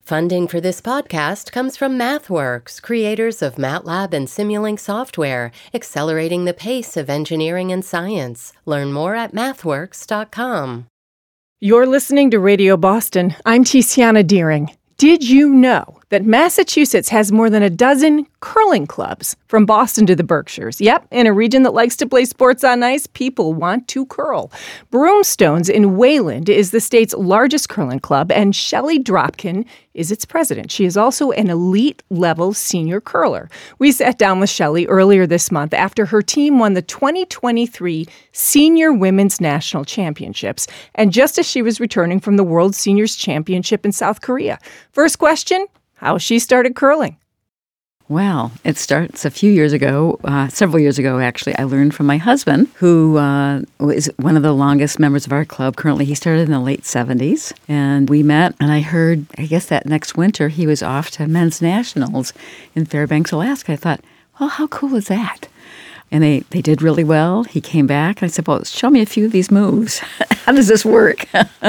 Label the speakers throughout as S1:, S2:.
S1: Funding for this podcast comes from MathWorks, creators of MATLAB and Simulink software, accelerating the pace of engineering and science. Learn more at mathworks.com.
S2: You're listening to Radio Boston. I'm Tiziana Deering. Did you know that Massachusetts has more than a dozen curling clubs from Boston to the Berkshires? Yep, in a region that likes to play sports on ice, people want to curl. Broomstones in Wayland is the state's largest curling club, and Shelley Dropkin is its president. She is also an elite-level senior curler. We sat down with Shelley earlier this month after her team won the 2023 Senior Women's National Championships, and just as she was returning from the World Seniors Championship in South Korea. First question, how she started curling.
S3: Well, it starts a few years ago, several years ago, actually. I learned from my husband, who is one of the longest members of our club. Currently, he started in the late 70s, and we met, and I heard, I guess that next winter, he was off to men's nationals in Fairbanks, Alaska. I thought, well, how cool is that? And they did really well. He came back, and I said, well, show me a few of these moves. How does this work?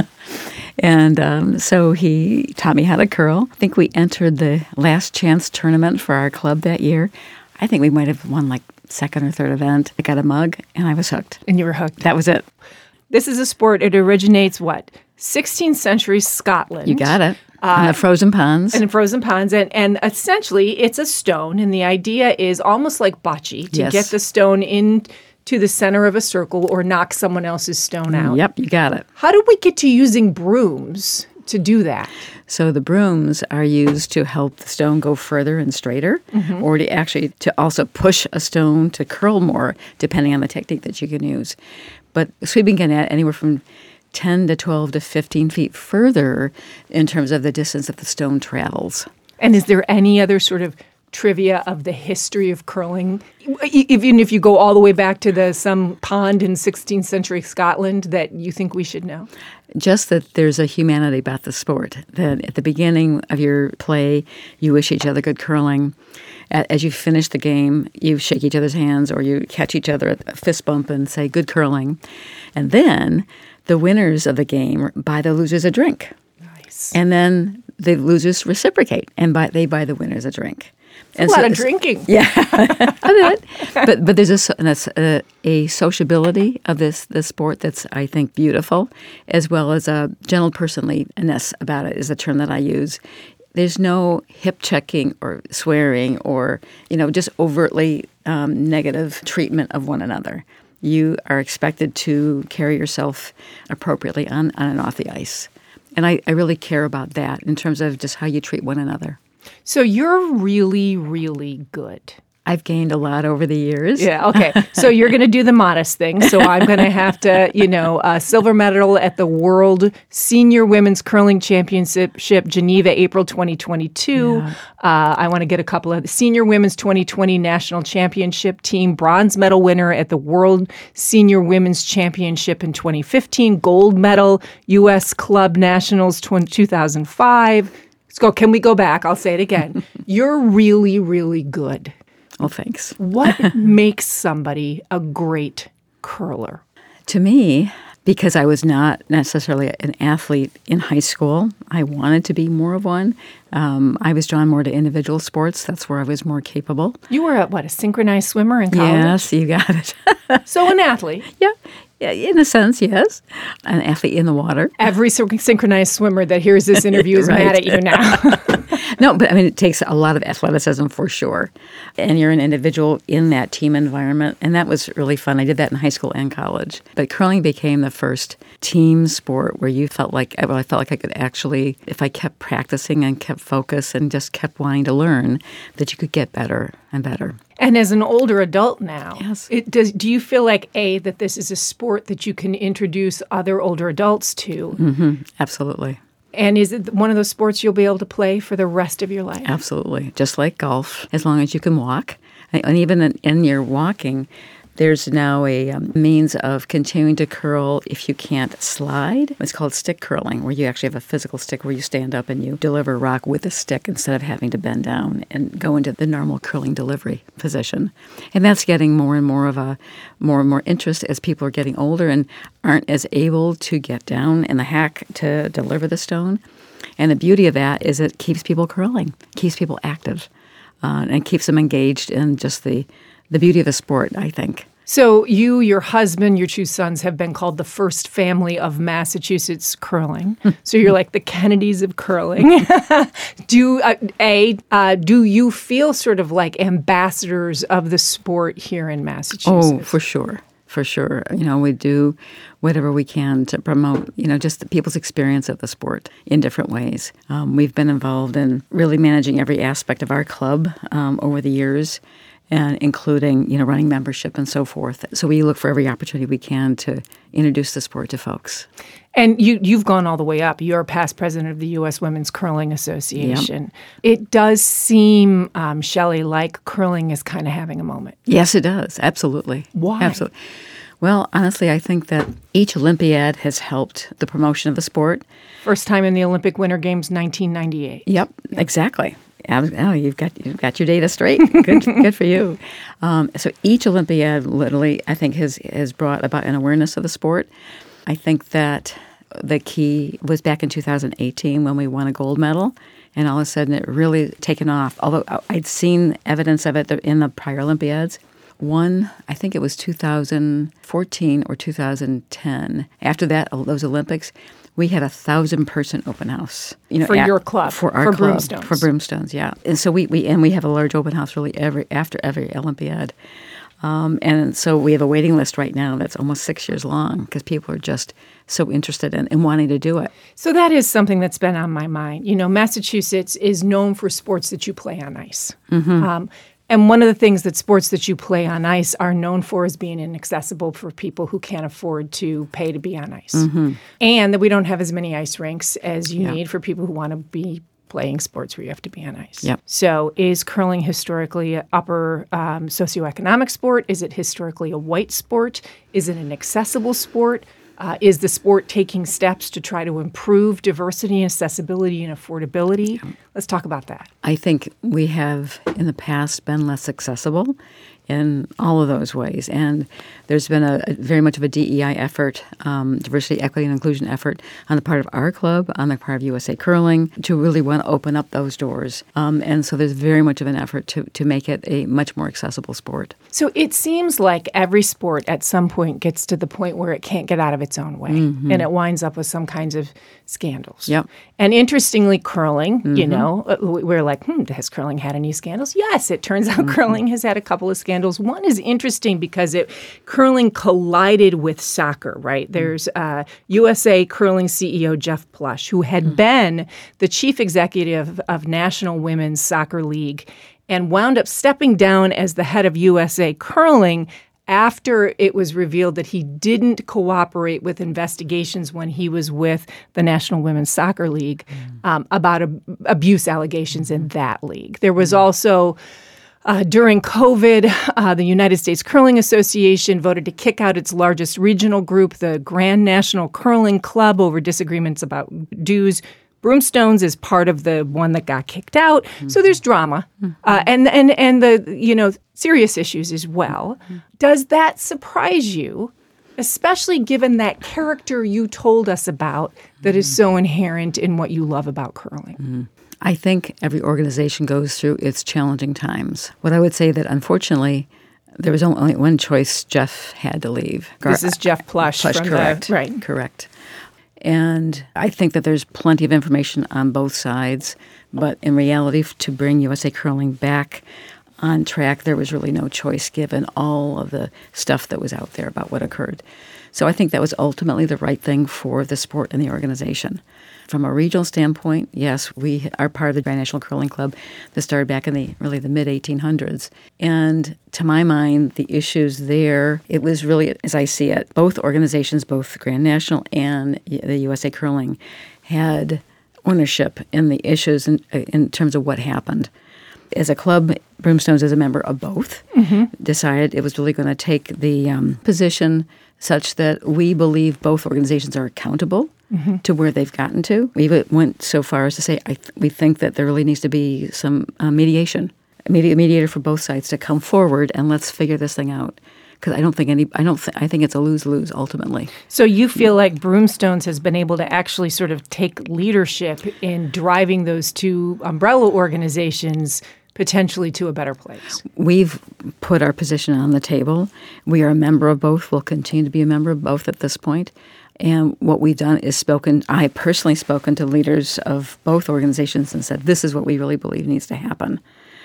S3: And so he taught me how to curl. I think we entered the last chance tournament for our club that year. I think we might have won like second or third event. I got a mug, and I was hooked.
S2: And you were hooked.
S3: That was it.
S2: This is a sport, it originates, 16th century Scotland.
S3: You got it. In the frozen ponds.
S2: And in frozen ponds. And essentially, it's a stone. And the idea is almost like bocce, to get the stone into the center of a circle or knock someone else's stone out.
S3: Yep, you got it.
S2: How did we get to using brooms to do that?
S3: So the brooms are used to help the stone go further and straighter, or to also push a stone to curl more, depending on the technique that you can use. But sweeping can add anywhere from 10 to 12 to 15 feet further in terms of the distance that the stone travels.
S2: And is there any other sort of trivia of the history of curling, even if you go all the way back to some pond in 16th century Scotland, that you think we should know?
S3: Just that there's a humanity about the sport, that at the beginning of your play, you wish each other good curling. As you finish the game, you shake each other's hands or you catch each other at a fist bump and say, good curling. And then the winners of the game buy the losers a drink.
S2: Nice. And
S3: And then the losers reciprocate and they buy the winners a drink.
S2: a lot of drinking.
S3: Yeah. but there's a sociability of this sport that's, I think, beautiful, as well as a gentle personliness about it is the term that I use. There's no hip checking or swearing or, just overtly negative treatment of one another. You are expected to carry yourself appropriately on and off the ice. And I really care about that in terms of just how you treat one another.
S2: So you're really, really good.
S3: I've gained a lot over the years.
S2: Yeah, okay. So you're going to do the modest thing. So I'm going to have to, a silver medal at the World Senior Women's Curling Championship, Geneva, April 2022.
S3: Yeah.
S2: I want to get a couple of the Senior Women's 2020 National Championship team, bronze medal winner at the World Senior Women's Championship in 2015, gold medal, U.S. Club Nationals 2005. So can we go back? I'll say it again. You're really, really good.
S3: Oh, thanks.
S2: What makes somebody a great curler?
S3: To me, because I was not necessarily an athlete in high school, I wanted to be more of one. I was drawn more to individual sports. That's where I was more capable.
S2: You were a synchronized swimmer in college?
S3: Yes, you got it.
S2: So an athlete.
S3: Yeah, in a sense, yes. An athlete in the water.
S2: Every synchronized swimmer that hears this interview is
S3: Right.
S2: mad at you now.
S3: No, but it takes a lot of athleticism for sure. And you're an individual in that team environment. And that was really fun. I did that in high school and college. But curling became the first team sport where I felt like I could actually, if I kept practicing and kept focus and just kept wanting to learn, that you could get better and better.
S2: And as an older adult now,
S3: Yes.
S2: Do you feel like, that this is a sport that you can introduce other older adults to?
S3: Mm-hmm. Absolutely.
S2: And is it one of those sports you'll be able to play for the rest of your life?
S3: Absolutely. Just like golf, as long as you can walk. And even in your walking, There's now a means of continuing to curl if you can't slide. It's called stick curling, where you actually have a physical stick where you stand up and you deliver rock with a stick instead of having to bend down and go into the normal curling delivery position. And that's getting more and more interest as people are getting older and aren't as able to get down in the hack to deliver the stone. And the beauty of that is it keeps people curling, keeps people active, and keeps them engaged in just the beauty of the sport, I think.
S2: So you, your husband, your two sons have been called the first family of Massachusetts curling. So you're like the Kennedys of curling. Do you feel sort of like ambassadors of the sport here in Massachusetts?
S3: Oh, for sure. For sure. We do whatever we can to promote, just the people's experience of the sport in different ways. We've been involved in really managing every aspect of our club over the years, and including, running membership and so forth. So we look for every opportunity we can to introduce the sport to folks.
S2: And you've gone all the way up. You're past president of the U.S. Women's Curling Association. Yep. It does seem, Shelley, like curling is kind of having a moment.
S3: Yes, it does. Absolutely.
S2: Why?
S3: Absolutely. Well, honestly, I think that each Olympiad has helped the promotion of the sport.
S2: First time in the Olympic Winter Games, 1998.
S3: Yep. Exactly. Oh, you've got your data straight. Good for you. So each Olympiad literally, I think, has brought about an awareness of the sport. I think that the key was back in 2018 when we won a gold medal, and all of a sudden it really taken off. Although I'd seen evidence of it in the prior Olympiads. One, I think it was 2014 or 2010. After that, those Olympics, we had 1,000-person open house.
S2: For your club.
S3: For our club.
S2: Broomstones.
S3: For Broomstones, yeah. And so we have a large open house really after every Olympiad. And so we have a waiting list right now that's almost 6 years long because people are just so interested in wanting to do it.
S2: So that is something that's been on my mind. Massachusetts is known for sports that you play on ice. Mm-hmm. And one of the things that sports that you play on ice are known for is being inaccessible for people who can't afford to pay to be on ice. Mm-hmm. And that we don't have as many ice rinks as you need for people who want to be playing sports where you have to be on ice.
S3: Yep.
S2: So is curling historically an upper socioeconomic sport? Is it historically a white sport? Is it an accessible sport? Is the sport taking steps to try to improve diversity, accessibility, and affordability? Let's talk about that.
S3: I think we have, in the past, been less accessible in all of those ways. And there's been a very much of a DEI effort, diversity, equity, and inclusion effort on the part of our club, on the part of USA Curling, to really want to open up those doors. And so there's very much of an effort to make it a much more accessible sport.
S2: So it seems like every sport at some point gets to the point where it can't get out of its own way, and it winds up with some kinds of scandals.
S3: Yep.
S2: And interestingly, curling, we're like, has curling had any scandals? Yes, it turns out curling has had a couple of scandals. One is interesting because curling collided with soccer, right? There's USA Curling CEO Jeff Plush, who had been the chief executive of National Women's Soccer League and wound up stepping down as the head of USA Curling after it was revealed that he didn't cooperate with investigations when he was with the National Women's Soccer League about abuse allegations in that league. There was also, during COVID, the United States Curling Association voted to kick out its largest regional group, the Grand National Curling Club, over disagreements about dues. Broomstones is part of the one that got kicked out. So there's drama and the serious issues as well. Does that surprise you, especially given that character you told us about that is so inherent in what you love about curling?
S3: I think every organization goes through its challenging times. What I would say that, unfortunately, there was only one choice. Jeff had to leave.
S2: This is Jeff Plush.
S3: Correct.
S2: Right.
S3: Correct. And I think that there's plenty of information on both sides, but in reality, to bring USA Curling back on track, there was really no choice given all of the stuff that was out there about what occurred. So I think that was ultimately the right thing for the sport and the organization. From a regional standpoint, yes, we are part of the Grand National Curling Club that started back in the mid-1800s. And to my mind, the issues there, it was really, as I see it, both organizations, both Grand National and the USA Curling, had ownership in the issues in terms of what happened. As a club, Broomstones, as a member of both, decided it was really going to take the position such that we believe both organizations are accountable to where they've gotten to. We even went so far as to say we think that there really needs to be some mediation, a mediator for both sides to come forward and let's figure this thing out. because I think it's a lose-lose ultimately.
S2: So you feel like Broomstones has been able to actually sort of take leadership in driving those two umbrella organizations potentially to a better place.
S3: We've put our position on the table. We are a member of both. We'll continue to be a member of both at this point. And what we've done is I personally spoken to leaders of both organizations and said, this is what we really believe needs to happen.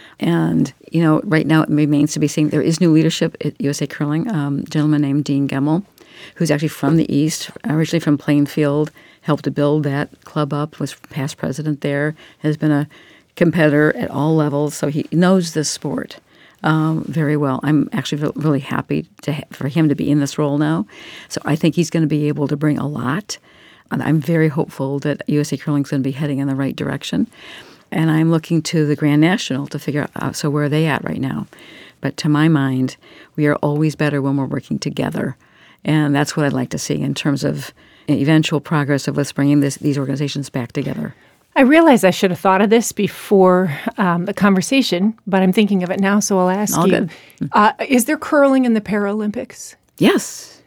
S3: And, right now it remains to be seen. There is new leadership at USA Curling, a gentleman named Dean Gemmell, who's actually from the East, originally from Plainfield, helped to build that club up, was past president there, has been a competitor at all levels, so he knows this sport very well. I'm actually really happy for him to be in this role now. So I think he's going to be able to bring a lot. And I'm very hopeful that USA Curling is going to be heading in the right direction. And I'm looking to the Grand National to figure out, so where are they at right now? But to my mind, we are always better when we're working together. And that's what I'd like to see in terms of eventual progress of us bringing these organizations back together.
S2: I realize I should have thought of this before the conversation, but I'm thinking of it now, so I'll ask you. Is there curling in the Paralympics?
S3: Yes.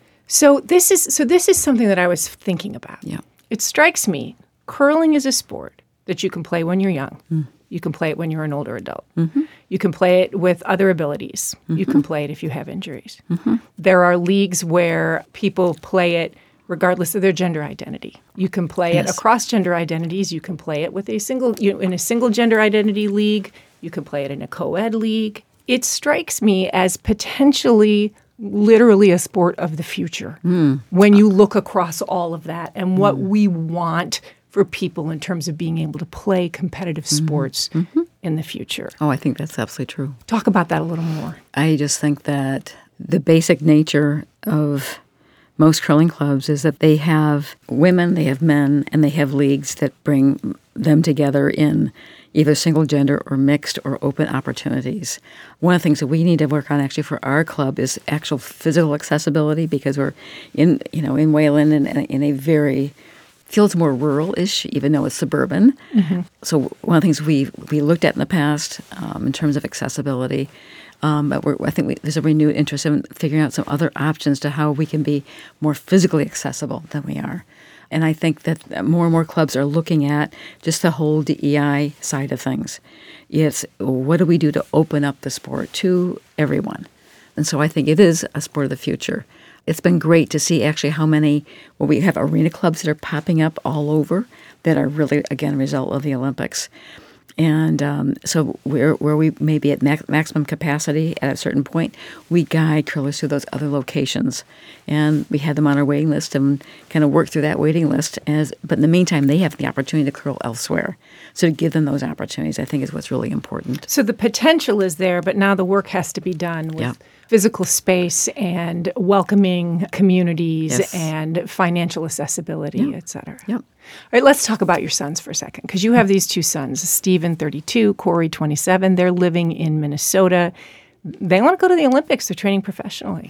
S2: So this is something that I was thinking about.
S3: Yeah.
S2: It strikes me, curling is a sport that you can play when you're young. You can play it when you're an older adult. You can play it with other abilities. You can play it if you have injuries. There are leagues where people play it regardless of their gender identity. You can play it across gender identities. You can play it with in a single gender identity league. You can play it in a co-ed league. It strikes me as potentially literally a sport of the future when you look across all of that and what we want for people in terms of being able to play competitive sports in the future.
S3: Oh, I think that's absolutely true.
S2: Talk about that a little more.
S3: I just think that the basic nature of most curling clubs is that they have women, they have men, and they have leagues that bring them together in either single gender or mixed or open opportunities. One of the things that we need to work on actually for our club is actual physical accessibility, because we're in Wayland and in a very feels more rural-ish, even though it's suburban. So one of the things we looked at in the past in terms of accessibility. But I think there's a renewed interest in figuring out some other options to how we can be more physically accessible than we are. And I think that more and more clubs are looking at just the whole DEI side of things. It's what do we do to open up the sport to everyone? And so I think it is a sport of the future. It's been great to see actually how many, we have arena clubs that are popping up all over that are really, again, a result of the Olympics. And so where we may be at maximum capacity at a certain point, we guide curlers to those other locations. And we had them on our waiting list and kind of work through that waiting list. But in the meantime, they have the opportunity to curl elsewhere. So to give them those opportunities, I think, is what's really important.
S2: So the potential is there, but now the work has to be done with physical space and welcoming communities and financial accessibility, et cetera.
S3: Yep.
S2: All right, let's talk about your sons for a second, because you have these two sons, Stephen, 32, Corey, 27. They're living in Minnesota. They want to go to the Olympics. They're training professionally.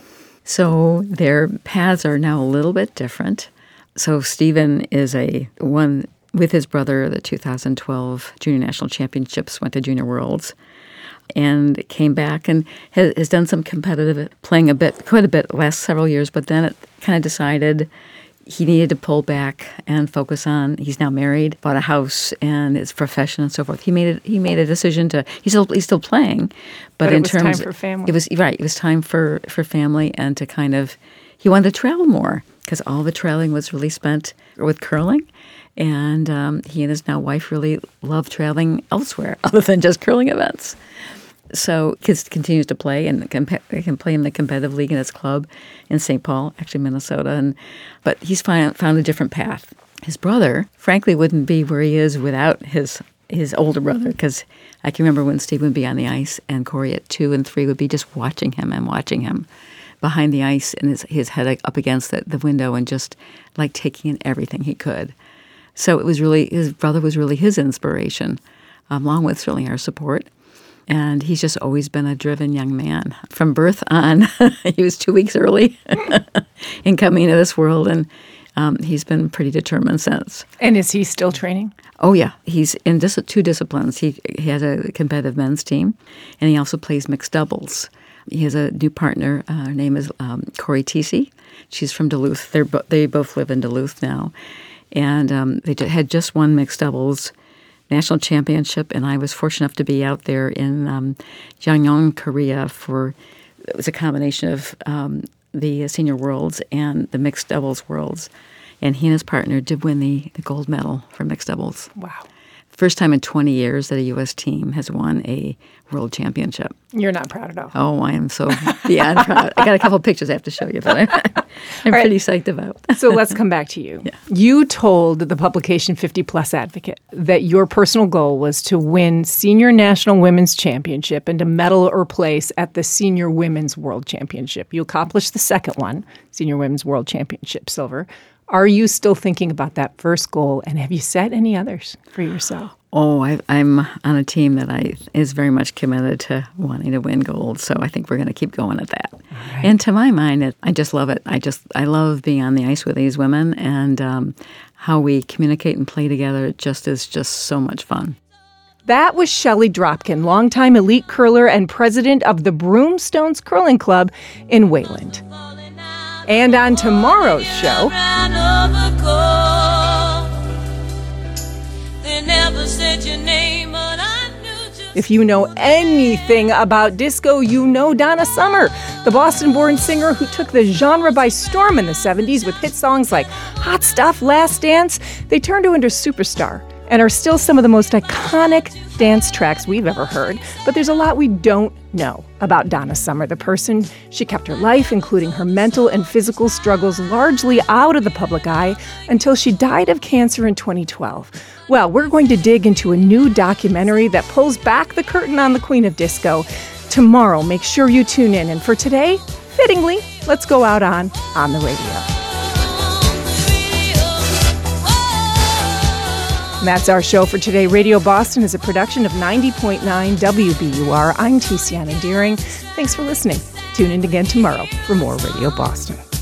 S3: So their paths are now a little bit different. So Stephen is one with his brother, the 2012 Junior National Championships, went to Junior Worlds, and came back and has done some competitive playing quite a bit the last several years, but then it kind of decided he needed to pull back and focus on. He's now married, bought a house, and his profession and so forth. He made a decision to. He's still playing, but in terms,
S2: time for family.
S3: It was time for family and to kind of. He wanted to travel more because all the traveling was really spent with curling, and he and his now wife really love traveling elsewhere other than just curling events. So he continues to play and can play in the competitive league in his club in St. Paul, actually Minnesota. But he's found a different path. His brother, frankly, wouldn't be where he is without his older brother, because I can remember when Steve would be on the ice and Corey at 2 and 3 would be just watching him behind the ice and his head up against the window and just like taking in everything he could. So it was really, his brother was really his inspiration, along with certainly our support. And he's just always been a driven young man. From birth on, he was 2 weeks early in coming into this world, and he's been pretty determined since.
S2: And is he still training?
S3: Oh, yeah. He's in 2 disciplines. He has a competitive men's team, and he also plays mixed doubles. He has a new partner. Her name is Corey Teesey. She's from Duluth. They both live in Duluth now. And they had just won mixed doubles national championship, and I was fortunate enough to be out there in Gyeonggi, Korea it was a combination of the senior worlds and the mixed doubles worlds. And he and his partner did win the gold medal for mixed doubles.
S2: Wow.
S3: First time in 20 years that a U.S. team has won a world championship.
S2: You're not proud at all.
S3: Oh, I am so beyond proud. I got a couple of pictures I have to show you, but I'm pretty psyched about.
S2: So let's come back to you.
S3: Yeah.
S2: You told the publication 50 Plus Advocate that your personal goal was to win Senior National Women's Championship and to medal or place at the Senior Women's World Championship. You accomplished the second one, Senior Women's World Championship Silver. Are you still thinking about that first goal, and have you set any others for yourself?
S3: Oh, I'm on a team that is very much committed to wanting to win gold, so I think we're going to keep going at that. Right. And to my mind, I just love it. I love being on the ice with these women, and how we communicate and play together is just so much fun.
S2: That was Shelley Dropkin, longtime elite curler and president of the Broomstones Curling Club in Wayland. And on tomorrow's show, if you know anything about disco, you know Donna Summer, the Boston-born singer who took the genre by storm in the 70s with hit songs like Hot Stuff, Last Dance. They turned her into a superstar and are still some of the most iconic dance tracks we've ever heard. But there's a lot we don't know about Donna Summer, the person. She kept her life, including her mental and physical struggles, largely out of the public eye until she died of cancer in 2012. Well, we're going to dig into a new documentary that pulls back the curtain on the Queen of Disco. Tomorrow, make sure you tune in. And for today, fittingly, let's go out on the Radio. And that's our show for today. Radio Boston is a production of 90.9 WBUR. I'm Tiziana Deering. Thanks for listening. Tune in again tomorrow for more Radio Boston.